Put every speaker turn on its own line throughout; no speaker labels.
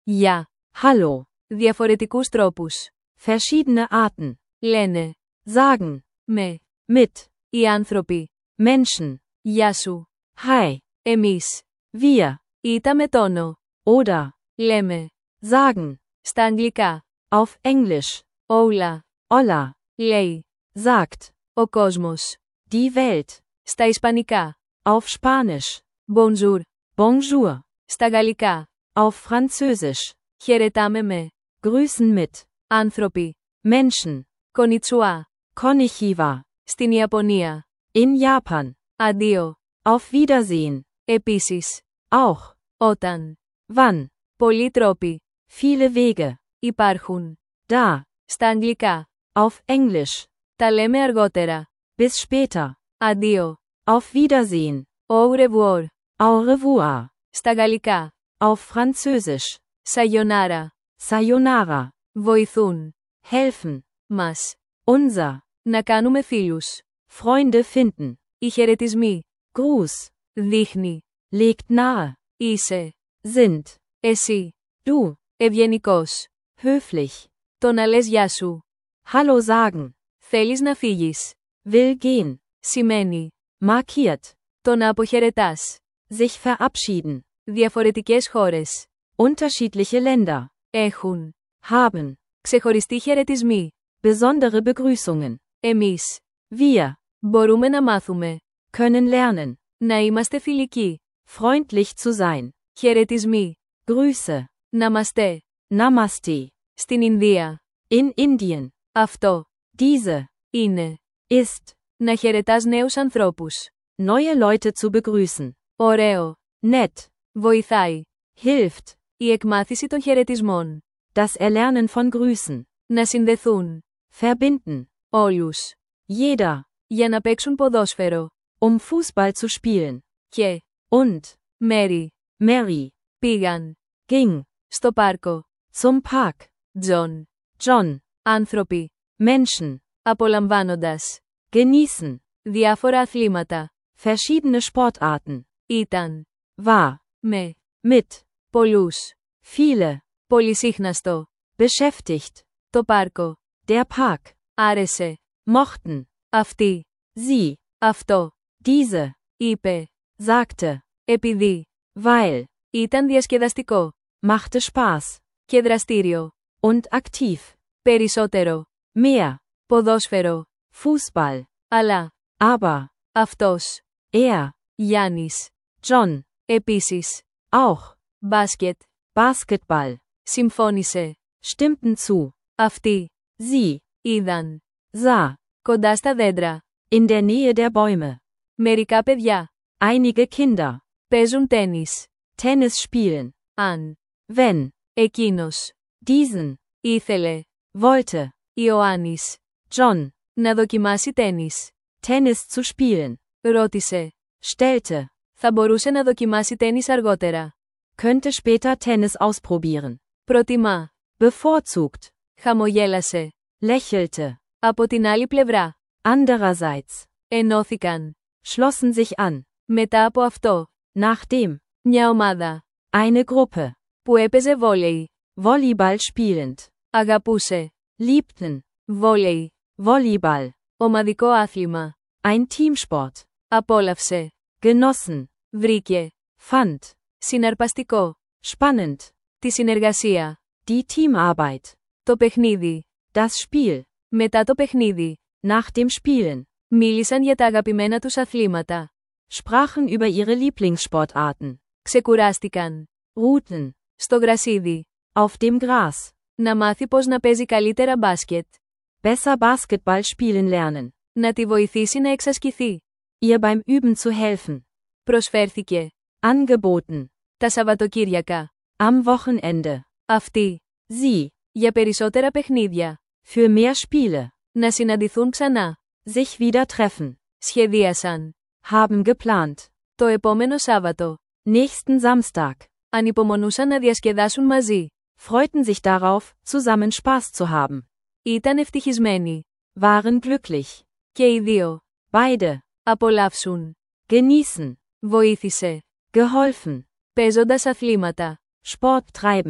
Γεια.
Hallo.
Διαφορετικούς τρόπους.
Verschiedene Arten.
Λένε.
Sagen.
Με.
Mit.
Οι άνθρωποι.
Menschen.
Γεια σου.
Hi.
Εμείς.
Wir.
Ήτα με τόνο.
Oder.
Λέμε.
Sagen.
Στα αγγλικά.
Auf Englisch.
Όλα.
Olla.
Λέει.
Sagt.
Ο κόσμος.
Die Welt.
Στα ισπανικά.
Auf Spanisch.
Bonjour.
Bonjour.
Στα γαλλικά.
Auf Französisch.
Χαιρετάμε με.
Grüßen mit.
Άνθρωποι.
Menschen.
Konnichiwa.
Konnichiwa.
Στην Ιαπωνία.
In Japan.
Αντίο.
Auf Wiedersehen.
Επίσης.
Auch.
Όταν.
Wann.
Πολλοί τρόποι.
Viele Wege.
Υπάρχουν.
Da.
Στα αγγλικά.
Auf Englisch.
Τα λέμε αργότερα.
Bis später.
Αντίο.
Auf Wiedersehen.
Au revoir.
Au revoir.
Στα γαλλικά.
Auf Französisch.
Sayonara.
Sayonara.
Βοηθούν.
Helfen.
Μας.
Unser.
Να κάνουμε φίλους.
Freunde finden.
Οι χαιρετισμοί.
Gruß.
Δείχνει.
Legt nahe.
Είσαι.
Sind.
Εσύ.
Du.
Ευγενικός.
Höflich.
Το να λες γεια σου.
Hallo sagen.
Θέλεις να φύγεις.
Will gehen.
Σημαίνει.
Markiert.
Το να αποχαιρετάς.
Sich verabschieden.
Διαφορετικές χώρες.
Unterschiedliche Länder.
Έχουν.
Haben.
Ξεχωριστοί χαιρετισμοί.
Besondere Begrüßungen.
Εμείς.
Wir.
Μπορούμε να μάθουμε.
Können lernen.
Να είμαστε φιλικοί.
Freundlich zu sein.
Χαιρετισμοί.
Grüße.
Ναμαστέ.
Namaste.
Στην Ινδία.
In Indien.
Αυτό.
Diese.
Είναι.
Ist.
Να χαιρετάς νέους ανθρώπους.
Neue Leute zu begrüßen.
Ωραίο.
Nett.
Βοηθάει.
Hilft.
Η εκμάθηση των χαιρετισμών.
Das Erlernen von Grüßen.
Να συνδεθούν.
Verbinden.
Όλους.
Jeder.
Για να παίξουν ποδόσφαιρο.
Fußball zu spielen.
Και.
Und.
Μέρι.
Mary.
Πήγαν.
Ging.
Στο πάρκο.
Zum Park.
Τζον.
John.
Άνθρωποι.
Menschen.
Απολαμβάνοντας.
Genießen.
Διάφορα αθλήματα.
Verschiedene Sportarten.
Ήταν.
War.
Με.
Mit.
Πολλούς.
Viele.
Πολυσύχναστο.
Beschäftigt.
Το πάρκο.
Der Park.
Άρεσε.
Mochten.
Αυτή.
Sie.
Αυτό.
Diese.
Είπε.
Sagte.
Επειδή.
Weil.
Ήταν διασκεδαστικό.
Machte Spaß.
Και δραστήριο.
Und aktiv.
Περισσότερο.
Mehr.
Ποδόσφαιρο.
Fußball.
Αλλά.
Aber.
Αυτός.
Er.
Γιάννης.
John.
Επίσης.
Auch.
Μπάσκετ.
Basketball.
Συμφώνησε.
Stimmten zu.
Αυτή.
Sie.
Είδαν.
Sah.
Κοντά στα δέντρα.
In der Nähe der Bäume.
Μερικά παιδιά.
Einige Kinder.
Παίζουν τένις.
Tennis spielen.
Αν.
Wenn.
Εκείνος.
Diesen.
Ήθελε.
Wollte.
Ιωάννης.
John.
Να δοκιμάσει τένις.
Tennis zu spielen.
Ρώτησε.
Stellte.
Θα μπορούσε να δοκιμάσει τένις αργότερα.
Könnte später Tennis ausprobieren.
Προτιμά.
Bevorzugt.
Χαμογέλασε.
Lächelte.
Από την άλλη πλευρά.
Andererseits.
Ενώθηκαν.
Schlossen sich an.
Μετά από αυτό.
Nachdem.
Μια ομάδα.
Eine Gruppe.
Που έπαιζε βόλεϊ.
Volleyball spielend.
Αγαπούσε.
Liebten.
Βόλεϊ.
Volleyball.
Ομαδικό άθλημα.
Ein Teamsport.
Απόλαυσε.
Genossen.
Βρήκε.
Fand.
Συναρπαστικό.
Spannend.
Τη συνεργασία.
Die Teamarbeit.
Το παιχνίδι.
Das Spiel.
Μετά το παιχνίδι.
Nach dem Spielen.
Μίλησαν για τα αγαπημένα τους αθλήματα.
Sprachen über ihre Lieblingssportarten.
Ξεκουράστηκαν.
Ruhten.
Στο γρασίδι.
Auf dem Gras.
Να μάθει πώς να παίζει καλύτερα μπάσκετ.
Besser Basketball spielen lernen.
Να τη βοηθήσει να εξασκηθεί.
Ihr beim Üben zu helfen.
Προσφέρθηκε.
Angeboten.
Τα Σαββατοκύριακα.
Am Wochenende.
Αυτή.
Sie.
Για περισσότερα παιχνίδια.
Für mehr Spiele.
Να συναντηθούν ξανά.
Sich wieder treffen.
Σχεδίασαν.
Haben geplant.
Το επόμενο Σάββατο.
Nächsten Samstag.
Ανυπομονούσαν να διασκεδάσουν μαζί.
Freuten sich darauf, zusammen Spaß zu haben.
Ήταν ευτυχισμένοι.
Waren glücklich.
Και οι δύο.
Beide.
Απολαύσουν.
Genießen.
Βοήθησε.
Geholfen.
Παίζοντας αθλήματα.
Sport treiben.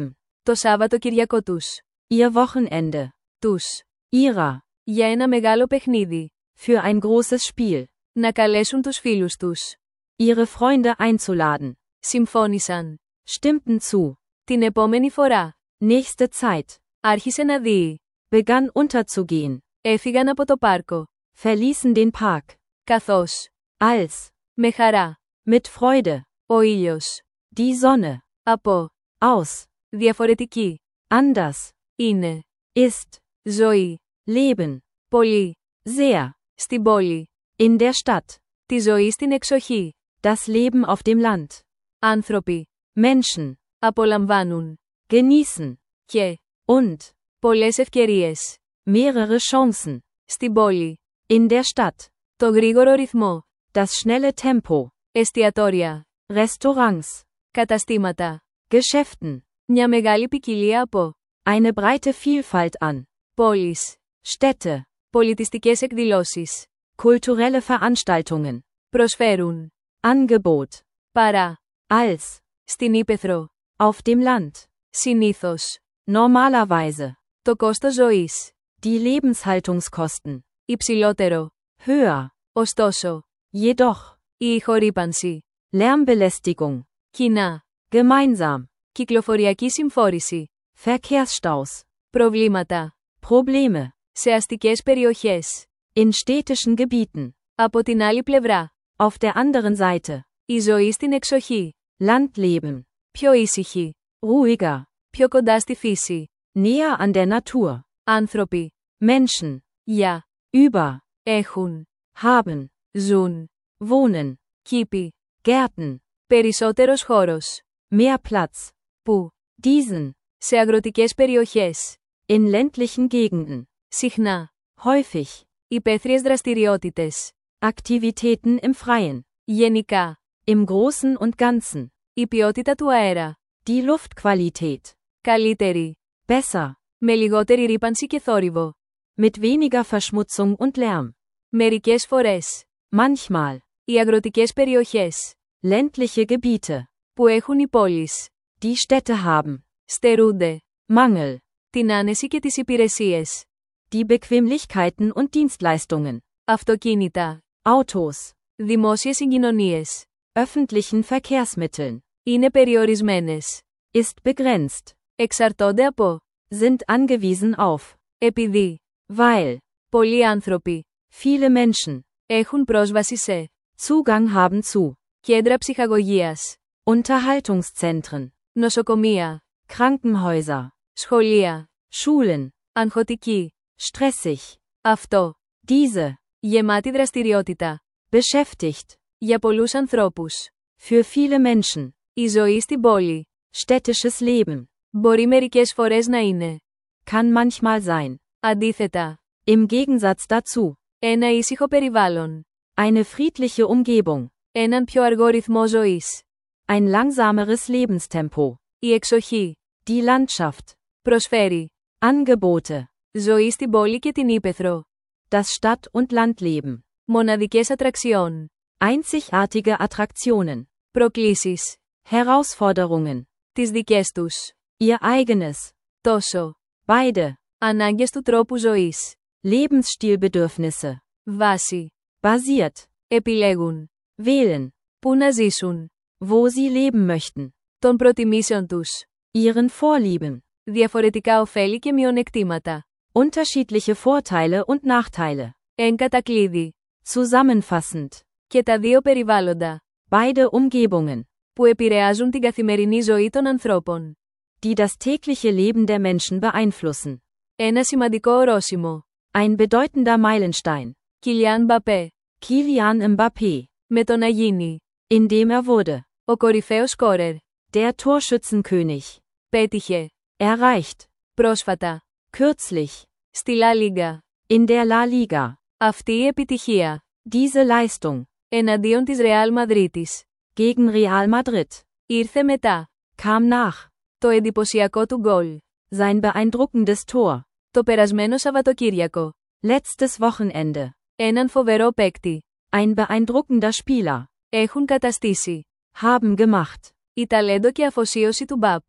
Το Σάββατο-Κυριακό τους.
Ihr Wochenende.
Τους.
Ihrer.
Για ένα μεγάλο παιχνίδι.
Für ein großes Spiel.
Να καλέσουν τους φίλους τους.
Ihre Freunde einzuladen.
Συμφώνησαν.
Stimmten zu.
Την επόμενη φορά.
Nächste Zeit.
Άρχισε να δει.
Begann unterzugehen.
Έφυγαν από το πάρκο.
Verließen den Park.
Καθώς.
Als.
Με χαρά.
Mit Freude.
Ο ήλιος.
Die Sonne.
Από.
Aus.
Διαφορετική.
Anders.
Είναι.
Ist.
Ζωή.
Leben.
Πολύ.
Sehr.
Στην πόλη.
In der Stadt.
Τη ζωή στην εξοχή.
Das Leben auf dem Land.
Άνθρωποι.
Menschen.
Απολαμβάνουν.
Genießen.
Και.
Und.
Πολλές ευκαιρίες.
Mehrere Chancen.
Στην πόλη.
In der Stadt.
Το γρήγορο ρυθμό.
Das schnelle Tempo.
Εστιατόρια.
Restaurants.
Καταστήματα.
Geschäften.
Μια μεγάλη ποικιλία από.
Eine breite Vielfalt an.
Πόλεις.
Städte.
Πολιτιστικές εκδηλώσεις.
Kulturelle Veranstaltungen.
Προσφέρουν.
Angebot.
Παρά.
Als.
Στην ύπαιθρο.
Auf dem Land.
Συνήθως.
Normalerweise.
Το κόστος ζωής.
Die Lebenshaltungskosten.
Υψηλότερο.
Höher.
Ωστόσο.
Jedoch.
Η ηχορύπανση.
Lärmbelästigung.
Κοινά.
Gemeinsam.
Κυκλοφοριακή συμφόρηση.
Verkehrsstaus.
Προβλήματα.
Probleme.
Σε αστικές περιοχές.
In städtischen Gebieten.
Από την άλλη πλευρά.
Auf der anderen Seite.
Η ζωή στην εξοχή.
Landleben.
Πιο ήσυχη.
Ruhiger.
Πιο κοντά στη φύση.
Näher an der Natur.
Άνθρωποι.
Menschen.
Για.
Über.
Έχουν.
Haben.
Ζουν.
Wohnen.
Κήποι.
Gärten.
Περισσότερος χώρος.
Mehr Platz.
Που.
Diesen.
Σε αγροτικές περιοχές.
In ländlichen Gegenden.
Συχνά.
Häufig.
Υπαίθριες δραστηριότητες.
Aktivitäten im Freien.
Γενικά.
Im Großen und Ganzen.
Η ποιότητα του αέρα.
Die Luftqualität.
Καλύτερη.
Besser.
Με λιγότερη ρύπανση και θόρυβο.
Mit weniger Verschmutzung und Lärm.
Μερικές φορές.
Manchmal.
Οι αγροτικές περιοχές.
Ländliche Gebiete.
Που έχουν οι πόλεις.
Die Städte haben.
Στερούνται.
Mangel.
Την άνεση και τις υπηρεσίες.
Die Bequemlichkeiten und Dienstleistungen.
Αυτοκίνητα.
Autos.
Δημόσιες συγκοινωνίες.
Öffentlichen Verkehrsmitteln.
Είναι περιορισμένες.
Ist begrenzt.
Εξαρτώνται από.
Sind angewiesen auf.
Επειδή.
Weil.
Πολλοί άνθρωποι.
Viele Menschen.
Έχουν πρόσβαση σε.
Zugang haben zu.
Κέντρα ψυχαγωγίας.
Unterhaltungszentren.
Νοσοκομεία.
Krankenhäuser.
Σχολεία.
Schulen.
Αγχωτική.
Stressig.
Αυτό.
Diese.
Γεμάτη δραστηριότητα.
Beschäftigt.
Για πολλούς ανθρώπους.
Für viele Menschen.
Η ζωή στην πόλη.
Städtisches Leben.
Μπορεί μερικές φορές να είναι.
Kann manchmal sein.
Αντίθετα.
Im Gegensatz dazu.
Ένα ήσυχο περιβάλλον.
Eine friedliche Umgebung.
Έναν πιο αργό ρυθμό ζωής.
Ein langsameres Lebenstempo.
Η εξοχή.
Die Landschaft.
Προσφέρει.
Angebote.
Ζωή στην πόλη και την ύπαιθρο.
Das Stadt- und Landleben.
Μοναδικές ατραξιών.
Einzigartige Attraktionen.
Προκλήσεις.
Herausforderungen.
Τις δικές τους.
Ihr eigenes.
Τόσο.
Beide.
Ανάγκες του τρόπου ζωής.
Lebensstilbedürfnisse.
Βάση.
Basiert.
Επιλέγουν.
Wählen.
Πού να ζήσουν.
Wo sie leben möchten.
Των προτιμήσεων τους.
Ihren Vorlieben.
Διαφορετικά ωφέλη και μειονεκτήματα.
Unterschiedliche Vorteile und Nachteile.
Εν κατακλείδη.
Zusammenfassend.
Και τα δύο περιβάλλοντα.
Beide Umgebungen.
Που επηρεάζουν την καθημερινή ζωή των ανθρώπων.
Die das tägliche Leben der Menschen beeinflussen.
Ένα σημαντικό ορόσημο.
Ein bedeutender Meilenstein.
Κιλιάν Μπαπέ.
Kylian Mbappé.
Με το να γίνει.
Indem er wurde.
Ο κορυφαίος σκόρερ.
Der Torschützenkönig.
Πέτυχε.
Erreicht.
Πρόσφατα.
Kürzlich.
Στη Λα Λίγκα.
In der La Liga.
Αυτή η επιτυχία.
Diese Leistung.
Εναντίον της Ρεάλ Μαδρίτης.
Gegen Real Madrid.
Ήρθε μετά.
Kam nach.
Το εντυπωσιακό του γκολ.
Sein beeindruckendes Tor.
Το περασμένο Σαββατοκύριακο.
Letztes Wochenende.
Έναν φοβερό παίκτη.
Ein beeindruckender Spieler.
Έχουν καταστήσει.
Haben gemacht.
Η ταλέντο και αφοσίωση του Μπαπ.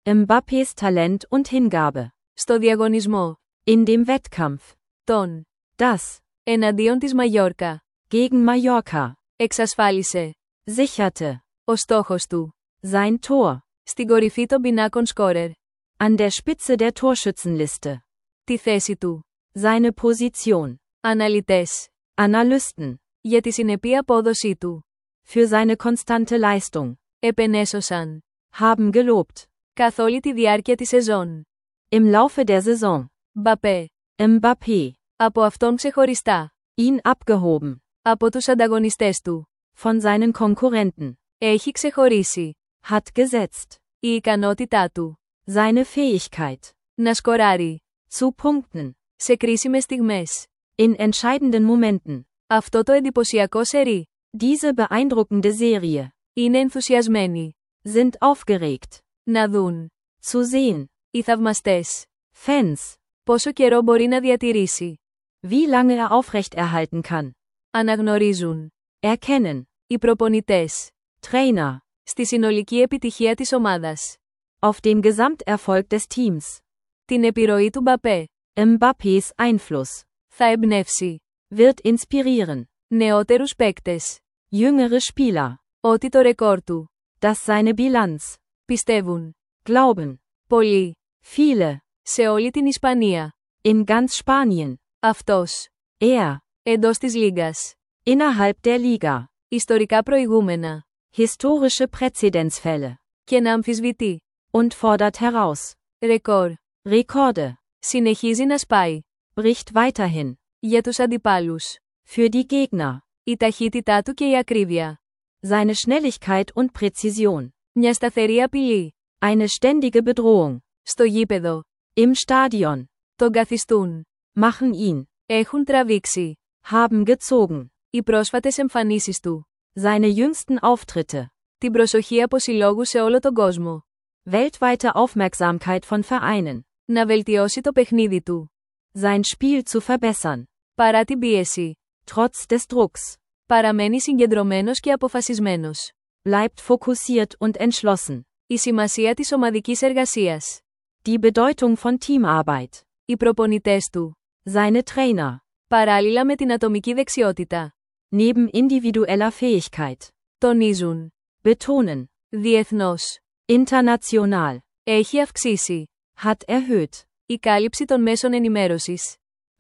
Mbappés Talent und Hingabe.
Στο διαγωνισμό.
In dem Wettkampf.
Τον.
Das.
Εναντίον της Μαγιόρκα.
Gegen Mallorca.
Εξασφάλισε.
Sicherte.
Ο στόχος του.
Sein Tor.
Στην κορυφή των πινάκων σκόρερ.
An der Spitze der Torschützenliste.
Τη θέση του.
Seine Position.
Αναλυτές.
Analysten.
Για τη συνεπή απόδοσή του.
Für seine konstante Leistung.
Επενέσωσαν.
Haben gelobt.
Καθ' όλη τη διάρκεια της σεζόν.
Im Laufe der Saison.
Μπαπέ.
Mbappé.
Από αυτόν ξεχωριστά.
Ihn abgehoben.
Από τους ανταγωνιστές του.
Von seinen Konkurrenten.
Έχει ξεχωρίσει.
Hat gesetzt.
Η ικανότητά του.
Seine Fähigkeit.
Να σκοράρει.
Zu punkten.
Σε κρίσιμες στιγμές.
In entscheidenden Momenten.
Αυτό το εντυπωσιακό σερί.
Diese beeindruckende Serie.
Είναι ενθουσιασμένοι.
Sind aufgeregt.
Να δουν.
Zu sehen.
Οι θαυμαστές.
Fans.
Πόσο καιρό μπορεί να διατηρήσει.
Wie lange er aufrechterhalten kann.
Αναγνωρίζουν.
Erkennen.
Οι προπονητές.
Trainer.
Στη συνολική επιτυχία της ομάδας.
Auf dem Gesamterfolg des Teams.
Την επιρροή του Μπαπέ.
Mbappés Einfluss.
Θα εμπνεύσει.
Wird inspirieren.
Νεότερους παίκτες.
Jüngere Spieler.
Ότι το ρεκόρ του.
Das seine Bilanz.
Πιστεύουν.
Glauben.
Πολλοί.
Viele.
Σε όλη την Ισπανία.
In ganz Spanien.
Αυτός. Εντός της Λίγκας.
Innerhalb der Liga.
Ιστορικά προηγούμενα.
Historische Präzedenzfälle.
Και να αμφισβητεί.
Und fordert heraus.
Ρεκόρ.
Rekorde.
Συνεχίζει να σπάει.
Bricht weiterhin.
Για τους αντιπάλους.
Für die Gegner.
Η ταχύτητά του και η ακρίβεια.
Seine Schnelligkeit und Präzision.
Μια σταθερή απειλή.
Eine ständige Bedrohung.
Στο γήπεδο.
Im Stadion.
Τον καθιστούν.
Machen ihn.
Έχουν τραβήξει.
Haben gezogen.
Οι πρόσφατες εμφανίσεις του.
Seine jüngsten Auftritte.
Την προσοχή από συλλόγους σε όλο τον κόσμο.
Weltweite Aufmerksamkeit von Vereinen.
Να βελτιώσει το παιχνίδι του.
Sein Spiel zu verbessern.
Παρά την πίεση.
Trotz des Drucks.
Παραμένει συγκεντρωμένος και αποφασισμένος.
Bleibt fokussiert und entschlossen.
Η σημασία της ομαδικής εργασίας.
Die Bedeutung von Teamarbeit.
Οι προπονητές του.
Seine Trainer.
Παράλληλα με την ατομική δεξιότητα.
Neben individueller Fähigkeit.
Τονίζουν.
Betonen.
Διεθνώς.
International.
Έχει αυξήσει.
Hat erhöht.
Η κάλυψη των μέσων ενημέρωσης.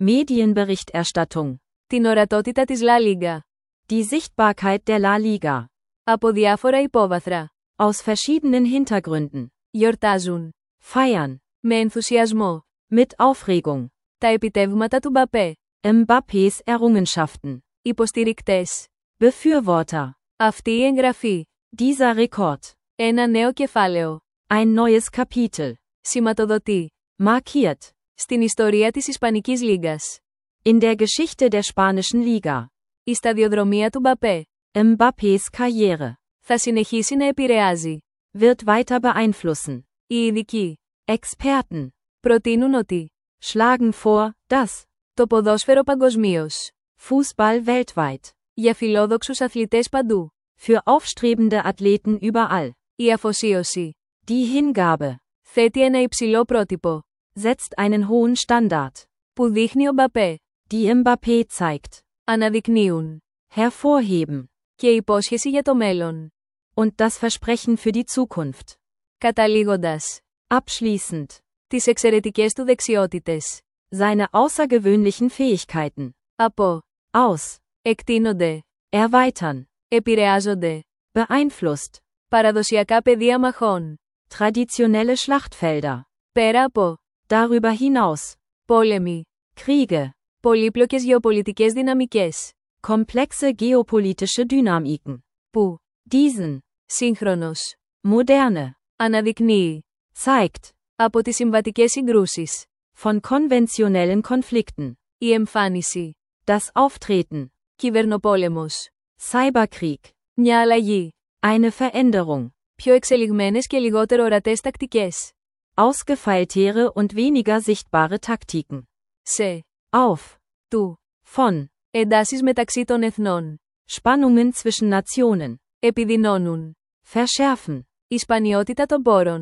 Medienberichterstattung.
Την ορατότητα της La Liga.
Die Sichtbarkeit der La Liga.
Από διάφορα υπόβαθρα.
Aus verschiedenen Hintergründen.
Γιορτάζουν.
Feiern.
Με ενθουσιασμό.
Mit Aufregung.
Τα επιτεύγματα του Μπαπέ.
Mbappés Errungenschaften.
Υποστηρικτές.
Befürworter.
Αυτή η εγγραφή.
Dieser Rekord.
Ένα νέο κεφάλαιο.
Ein neues Kapitel.
Σηματοδοτεί.
Markiert.
Στην ιστορία της Ισπανικής Λίγκας.
In der Geschichte der Spanischen Liga.
Η σταδιοδρομία του Μπαπέ.
Mbappés Karriere.
Θα συνεχίσει να επηρεάζει.
Wird weiter beeinflussen.
Οι ειδικοί.
Experten.
Προτείνουν ότι.
Schlagen vor, dass.
Το ποδόσφαιρο παγκοσμίως.
Fußball weltweit.
Για φιλόδοξους αθλητές παντού.
Für aufstrebende Athleten überall.
Η αφοσίωση.
Die Hingabe.
Θέτει ένα υψηλό πρότυπο.
Setzt einen hohen Standard.
Που δείχνει ο Μπαπέ.
Die Mbappé zeigt.
Αναδεικνύουν.
Hervorheben.
Και υπόσχεση για το μέλλον.
Und das Versprechen für die Zukunft.
Καταλήγοντας.
Abschließend.
Τις εξαιρετικές του δεξιότητες.
Seine außergewöhnlichen Fähigkeiten.
Από.
Aus.
Εκτείνονται.
Erweitern.
Επηρεάζονται.
Beeinflusst.
Παραδοσιακά πεδία μαχών.
Traditionelle Schlachtfelder.
Πέρα από.
Darüber hinaus.
Πόλεμοι.
Kriege.
Πολύπλοκες γεωπολιτικές δυναμικές.
Komplexe geopolitische Dynamiken.
Που.
Diesen.
Σύγχρονος.
Moderne.
Αναδεικνύει.
Zeigt.
Από τις συμβατικές συγκρούσεις.
Von konventionellen Konflikten.
Η εμφάνιση.
Das Auftreten.
Κυβερνοπόλεμος.
Cyberkrieg.
Μια αλλαγή.
Eine Veränderung.
Πιο εξελιγμένες και λιγότερο ορατές τακτικές.
Ausgefeiltere und weniger sichtbare Taktiken.
Σε.
Auf.
Του.
Von.
Εντάσεις μεταξύ των εθνών.
Spannungen zwischen Nationen.
Επιδεινώνουν.
Verschärfen.
Η σπανιότητα των πόρων.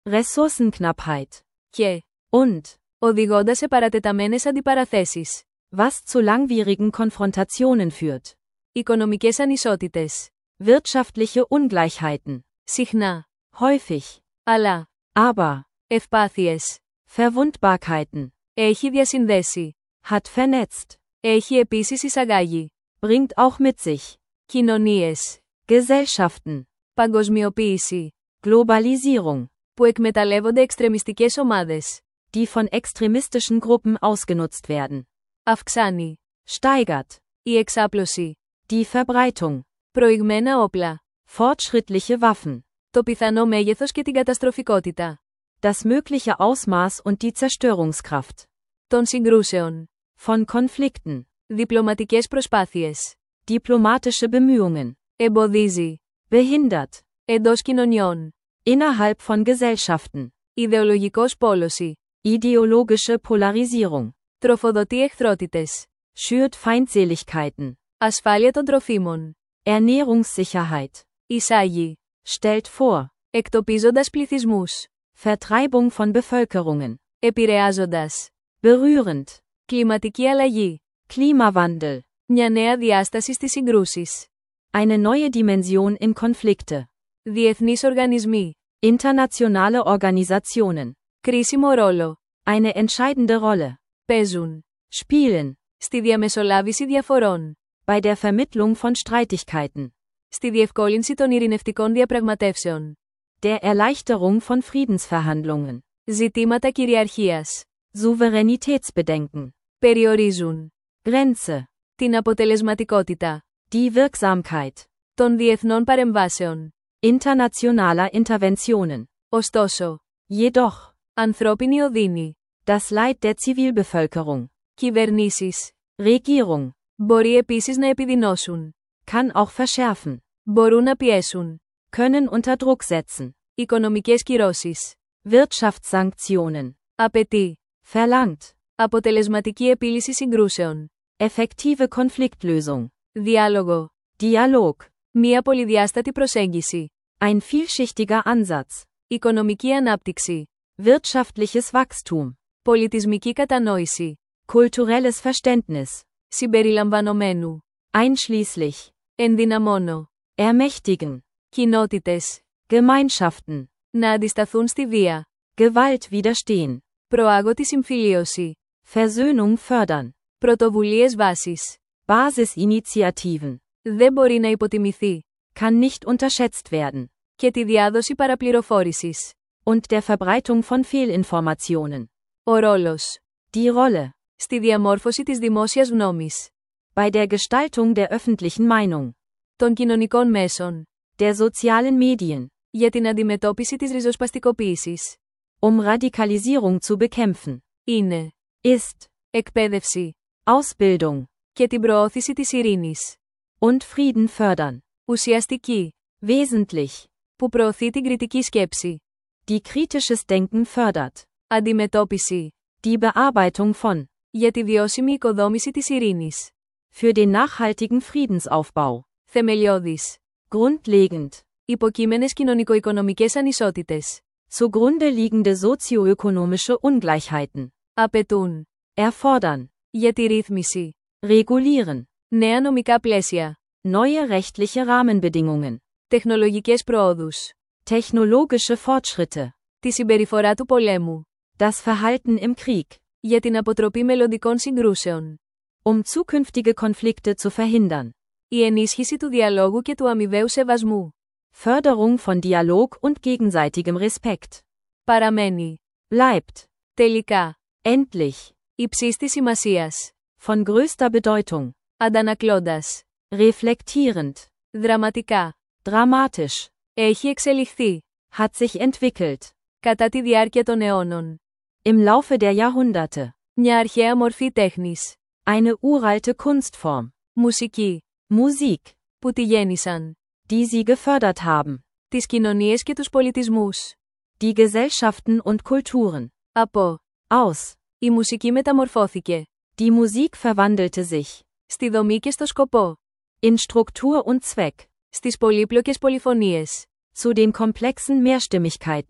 Ressourcenknappheit.
Και
Und,
οδηγώντας σε παρατεταμένες αντιπαραθέσεις.
was zu langwierigen Konfrontationen führt.
Οικονομικές ανισότητες.
Wirtschaftliche Ungleichheiten.
Συχνά.
Häufig.
Αλλά.
Aber.
Ευπάθειες.
Verwundbarkeiten.
Έχει διασυνδέσει.
Hat vernetzt.
Έχει επίσης εισαγάγει.
Bringt auch mit sich.
Κοινωνίες.
Gesellschaften.
Παγκοσμιοποίηση.
Globalisierung.
Που εκμεταλλεύονται εξτρεμιστικές ομάδες.
Die von extremistischen Gruppen ausgenutzt werden.
Αυξάνει.
Steigert.
Η εξάπλωση.
Die Verbreitung.
Προηγμένα όπλα.
Fortschrittliche Waffen.
Το πιθανό μέγεθος και την καταστροφικότητα.
Das mögliche Ausmaß und die Zerstörungskraft.
Των συγκρούσεων.
Von Konflikten.
Διπλωματικές προσπάθειες.
Diplomatische Bemühungen.
Εμποδίζει.
Behindert.
Εντός κοινωνιών.
Innerhalb von Gesellschaften.
Ιδεολογικός πόλωση.
Ideologische Polarisierung.
Τροφοδοτεί εχθρότητες.
Schürt Feindseligkeiten.
Ασφάλεια των τροφίμων.
Ernährungssicherheit.
Εισάγει.
Stellt vor.
Εκτοπίζοντας πληθυσμούς.
Vertreibung von Bevölkerungen.
Επηρεάζοντας.
Berührend.
Κλιματική αλλαγή.
Klimawandel.
Μια νέα διάσταση στις συγκρούσεις.
Eine neue Dimension in Konflikte.
Διεθνείς οργανισμοί.
Internationale Organisationen.
Κρίσιμο ρόλο.
Eine entscheidende Rolle.
Παίζουν.
Spielen.
Στη διαμεσολάβηση διαφορών.
Bei der Vermittlung von Streitigkeiten.
Στη διευκόλυνση των ειρηνευτικών διαπραγματεύσεων.
Der Erleichterung von Friedensverhandlungen.
Ζητήματα κυριαρχίας.
Souveränitätsbedenken.
Περιορίζουν.
Grenze.
Την αποτελεσματικότητα.
Die Wirksamkeit.
Των διεθνών παρεμβάσεων.
Internationaler Interventionen.
Ωστόσο.
Jedoch.
Ανθρώπινη οδύνη.
Das Leid der Zivilbevölkerung.
Κυβερνήσεις.
Regierung.
Μπορεί επίσης να επιδεινώσουν.
Kann auch verschärfen.
Μπορούν να πιέσουν.
Können unter Druck setzen.
Οικονομικές κυρώσεις.
Wirtschaftssanktionen.
Απαιτεί.
Verlangt.
Αποτελεσματική επίλυση συγκρούσεων.
Effektive Konfliktlösung.
Διάλογο.
Dialog.
Μία πολυδιάστατη προσέγγιση.
Ein vielschichtiger Ansatz.
Οικονομική ανάπτυξη.
Wirtschaftliches Wachstum.
Πολιτισμική κατανόηση.
Kulturelles Verständnis.
Συμπεριλαμβανομένου.
Einschließlich.
Ενδυναμώνω.
Ermächtigen.
Κοινότητες.
Gemeinschaften.
Να αντισταθούν στη βία.
Gewalt widerstehen.
Προάγω τη συμφιλίωση.
Versöhnung fördern.
Πρωτοβουλίες βάσης.
Basisinitiativen.
Δεν μπορεί να υποτιμηθεί.
Kann nicht unterschätzt werden.
Και τη διάδοση παραπληροφόρησης.
Und der Verbreitung von Fehlinformationen.
Ο ρόλος.
Die Rolle.
Στη διαμόρφωση της δημόσιας γνώμης.
Bei der Gestaltung der öffentlichen Meinung.
Των κοινωνικών μέσων.
Der sozialen Medien.
Για την αντιμετώπιση της ριζοσπαστικοποίησης.
Radikalisierung zu bekämpfen.
Είναι.
Ist.
Εκπαίδευση.
Ausbildung.
Και την προώθηση της ειρήνης.
Und Frieden fördern.
Ουσιαστική.
Wesentlich.
Που προωθεί την κριτική σκέψη.
Die kritisches Denken fördert.
Αντιμετώπιση.
Die Bearbeitung von.
Για τη βιώσιμη οικοδόμηση της ειρήνης.
Für den nachhaltigen Friedensaufbau.
Θεμελιώδης.
Grundlegend.
Υποκείμενες κοινωνικο-οικονομικές ανισότητες.
Zugrunde liegende sozioökonomische Ungleichheiten.
Απαιτούν.
Erfordern.
Για τη ρύθμιση.
Regulieren.
Νέα νομικά πλαίσια.
Neue rechtliche Rahmenbedingungen.
Τεχνολογικές προόδους.
Technologische Fortschritte.
Τη συμπεριφορά του πολέμου.
Das Verhalten im Krieg.
Για την αποτροπή μελλοντικών συγκρούσεων.
Zukünftige Konflikte zu verhindern.
Η ενίσχυση του διαλόγου και του αμοιβαίου σεβασμού.
Förderung von Dialog und gegenseitigem Respekt.
Παραμένει.
Bleibt.
Τελικά.
Endlich.
Υψίστης σημασίας.
Von größter Bedeutung.
Αντανακλώντας.
Reflektierend.
Δραματικά.
Dramatisch.
Έχει εξελιχθεί.
Hat sich entwickelt.
Κατά τη διάρκεια των αιώνων.
Im Laufe der Jahrhunderte.
Μια αρχαία μορφή τέχνης.
Eine uralte Kunstform.
Μουσική.
Musik.
Που τη γέννησαν.
Die sie gefördert haben.
Τις κοινωνίες και τους πολιτισμούς.
Die Gesellschaften und Kulturen.
Από.
Aus.
Η μουσική μεταμορφώθηκε.
Die Musik verwandelte sich.
Στη δομή και στο σκοπό.
In Struktur und Zweck.
Στις πολύπλοκες πολυφωνίες.
Zu den komplexen Mehrstimmigkeiten.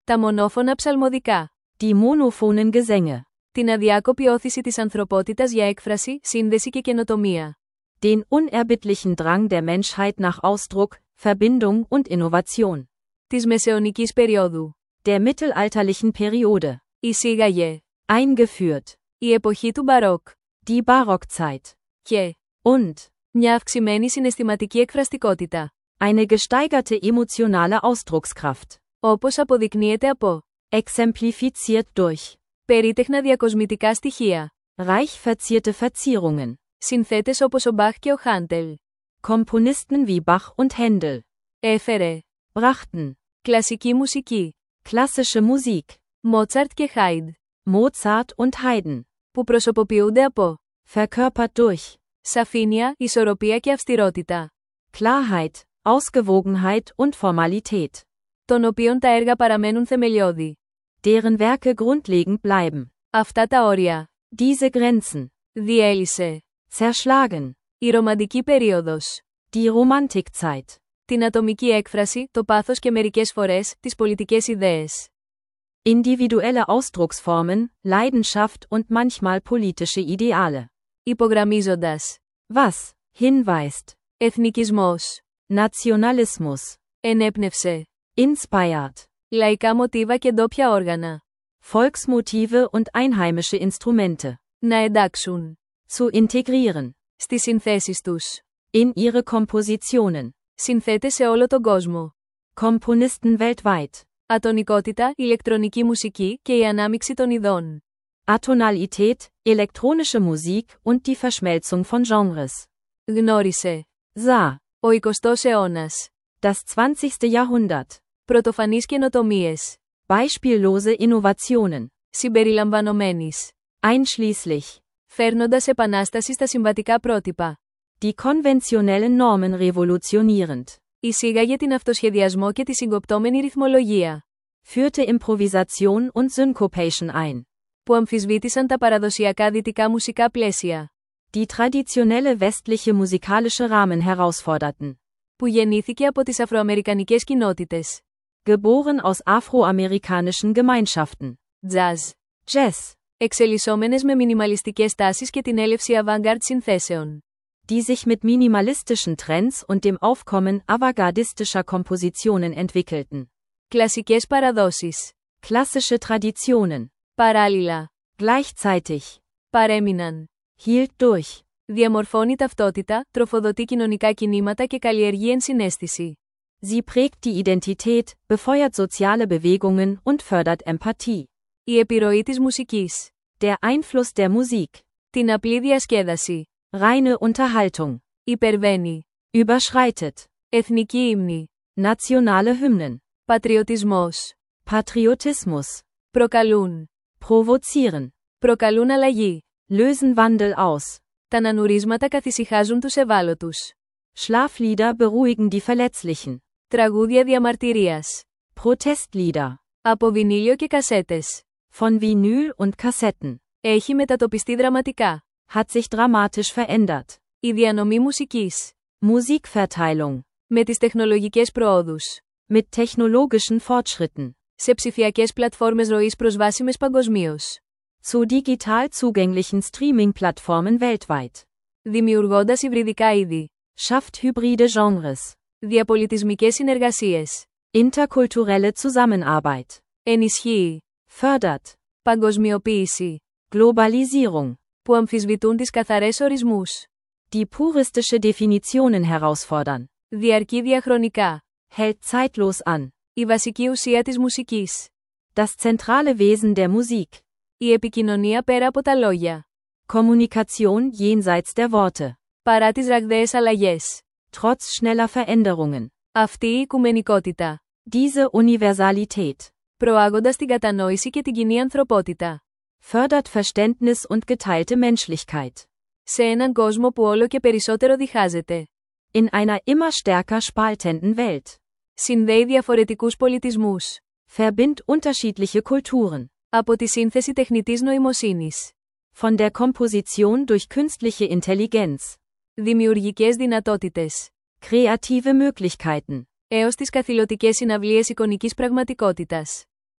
Τα μονόφωνα ψαλμοδικά.
Die monophonen Gesänge.
Την αδιάκοπη όθηση της ανθρωπότητας για έκφραση, σύνδεση και καινοτομία.
Den unerbittlichen Drang der Menschheit nach Ausdruck, Verbindung und Innovation.
Της μεσαιωνικής περίοδου.
Der mittelalterlichen Periode.
Εισήγαγε.
Eingeführt.
Η εποχή του Μπαρόκ.
Die Barockzeit.
Και.
Und.
Μια αυξημένη συναισθηματική εκφραστικότητα.
Eine gesteigerte emotionale Ausdruckskraft.
Όπως αποδεικνύεται από.
Exemplifiziert durch.
Περίτεχνα διακοσμητικά στοιχεία.
Reich verzierte Verzierungen.
Συνθέτες όπως ο Μπαχ και ο Χάντελ.
Komponisten wie Bach und Händel.
Έφερε.
Brachten.
Κλασική μουσική.
Klassische Musik.
Μότσαρτ και Χάιντ.
Mozart und Haydn.
Που προσωποποιούνται από.
Verkörpert durch.
Σαφήνεια, ισορροπία και αυστηρότητα.
Klarheit, Ausgewogenheit und Formalität.
Των οποίων τα έργα παραμένουν θεμελιώδη.
Deren Werke grundlegend bleiben.
Αυτά τα όρια.
Diese Grenzen.
Διέλυσε.
Zerschlagen.
Η ρομαντική περίοδος.
Die Romantikzeit.
Την ατομική έκφραση, το πάθος και μερικές φορές, τις πολιτικές ιδέες.
Individuelle Ausdrucksformen, Leidenschaft und manchmal politische Ideale.
Υπογραμμίζοντας.
Was, hinweist.
Εθνικισμός.
Nationalismus.
Ενέπνευσε.
Inspired.
Λαϊκά μοτίβα και ντόπια όργανα.
Volksmotive und einheimische Instrumente.
Να εντάξουν.
Zu integrieren.
Στις συνθέσεις τους.
In ihre Kompositionen.
Συνθέτες σε όλο τον κόσμο.
Komponisten weltweit.
Ατονικότητα, ηλεκτρονική μουσική και η ανάμειξη των ειδών.
Atonalität, elektronische Musik und die Verschmelzung von Genres.
Γνώρισε.
Sah.
Ο 20ος αιώνας.
Das 20. Jahrhundert.
Πρωτοφανείς καινοτομίες.
Beispiellose Innovationen.
Συμπεριλαμβανομένης.
Einschließlich.
Φέρνοντας επανάσταση στα συμβατικά πρότυπα.
Die konventionellen Normen revolutionierend.
Εισήγαγε την αυτοσχεδιασμό και τη συγκοπτόμενη ρυθμολογία.
Führte Improvisation und Syncopation ein.
Που αμφισβήτησαν τα παραδοσιακά δυτικά μουσικά πλαίσια.
Die traditionelle westliche musikalische Rahmen herausforderten.
Που γεννήθηκε από τις αφροαμερικανικές κοινότητες.
Geboren aus afroamerikanischen Gemeinschaften.
Jazz.
Jazz.
Εξελισσόμενες με μινιμαλιστικές τάσεις και την έλευση avant-garde συνθέσεων.
Die sich mit minimalistischen Trends und dem Aufkommen avantgardistischer Kompositionen entwickelten.
Κλασικές παραδόσεις.
Klassische Traditionen.
Παράλληλα.
Gleichzeitig.
Παρέμειναν.
Hielt durch.
Διαμορφώνει ταυτότητα, τροφοδοτεί κοινωνικά κινήματα και καλλιεργεί ενσυναίσθηση.
Sie prägt die Identität, befeuert soziale Bewegungen und fördert Empathie.
Η επιρροή της μουσικής.
Der Einfluss der Musik.
Την απλή διασκέδαση.
Reine Unterhaltung.
Υπερβαίνει.
Überschreitet.
Εθνική ύμνη.
Nationale Hymnen.
Πατριωτισμός.
Patriotismus.
Προκαλούν.
Provozieren.
Προκαλούν αλλαγή.
Lösen Wandel aus.
Τα νανουρίσματα καθησυχάζουν τους ευάλωτους.
Schlaflieder beruhigen die Verletzlichen.
Τραγούδια διαμαρτυρίας.
Protestlieder.
Από βινίλιο και κασέτες.
Von Vinyl und Kassetten.
Έχει μετατοπιστεί δραματικά.
Hat sich dramatisch verändert.
Η διανομή μουσικής.
Musikverteilung.
Με τις τεχνολογικές προόδους.
Mit technologischen Fortschritten.
Σε ψηφιακές πλατφόρμες ροής προσβάσιμες παγκοσμίως.
Zu digital zugänglichen Streaming-Plattformen weltweit.
Δημιουργώντας υβριδικά είδη.
Schafft hybride Genres.
Διαπολιτισμικές συνεργασίες.
Interkulturelle Zusammenarbeit.
Ενισχύει.
Fördert.
Παγκοσμιοποίηση.
Globalisierung.
Που αμφισβητούν τις καθαρές ορισμούς.
Die puristische Definitionen herausfordern.
Διαρκεί διαχρονικά.
Hält zeitlos an.
Η βασική ουσία της μουσικής.
Das zentrale Wesen der Musik.
Η επικοινωνία πέρα από τα λόγια.
Kommunikation jenseits der Worte.
Παρά τις ραγδαίες αλλαγές.
Trotz schneller Veränderungen.
Αυτή η οικουμενικότητα.
Diese Universalität.
Προάγοντας την κατανόηση και την κοινή ανθρωπότητα.
Fördert Verständnis und geteilte Menschlichkeit.
Σε έναν κόσμο που όλο και περισσότερο διχάζεται.
In einer immer stärker spaltenden Welt.
Συνδέει διαφορετικούς πολιτισμούς.
Verbindt unterschiedliche Kulturen.
Από τη σύνθεση τεχνητής νοημοσύνης.
Von der Komposition durch künstliche Intelligenz.
Δημιουργικές δυνατότητες.
Kreative Möglichkeiten.
Έως τις καθηλωτικές συναυλίες εικονικής πραγματικότητας.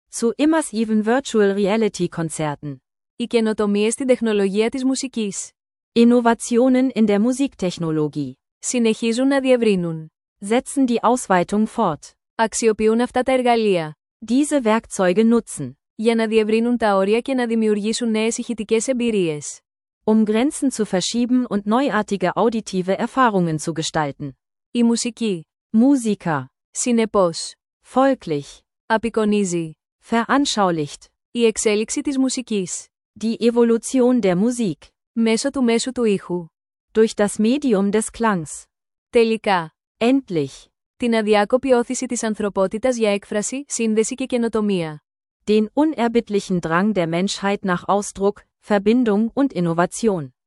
Zu immersiven Virtual Reality Konzerten.
Οι καινοτομίες στην τεχνολογία της μουσικής.
Innovationen in der Musiktechnologie.
Συνεχίζουν να διευρύνουν.
Setzen die Ausweitung fort.
Αξιοποιούν αυτά τα εργαλεία.
Diese Werkzeuge nutzen.
Για να διευρύνουν τα όρια και να δημιουργήσουν νέες ηχητικές εμπειρίες.
Grenzen zu verschieben und neuartige auditive Erfahrungen zu gestalten.
Η μουσική.
Musiker.
Συνεπώς.
Folglich.
Απεικονίζει.
Veranschaulicht.
Η εξέλιξη της μουσικής.
Die Evolution der Musik.
Μέσω του μέσου του ήχου.
Durch das Medium des Klangs.
Τελικά.
Endlich.
Την αδιάκοπη όθηση της ανθρωπότητας για έκφραση, σύνδεση και καινοτομία.
Den unerbittlichen Drang der Menschheit nach Ausdruck, Verbindung und Innovation.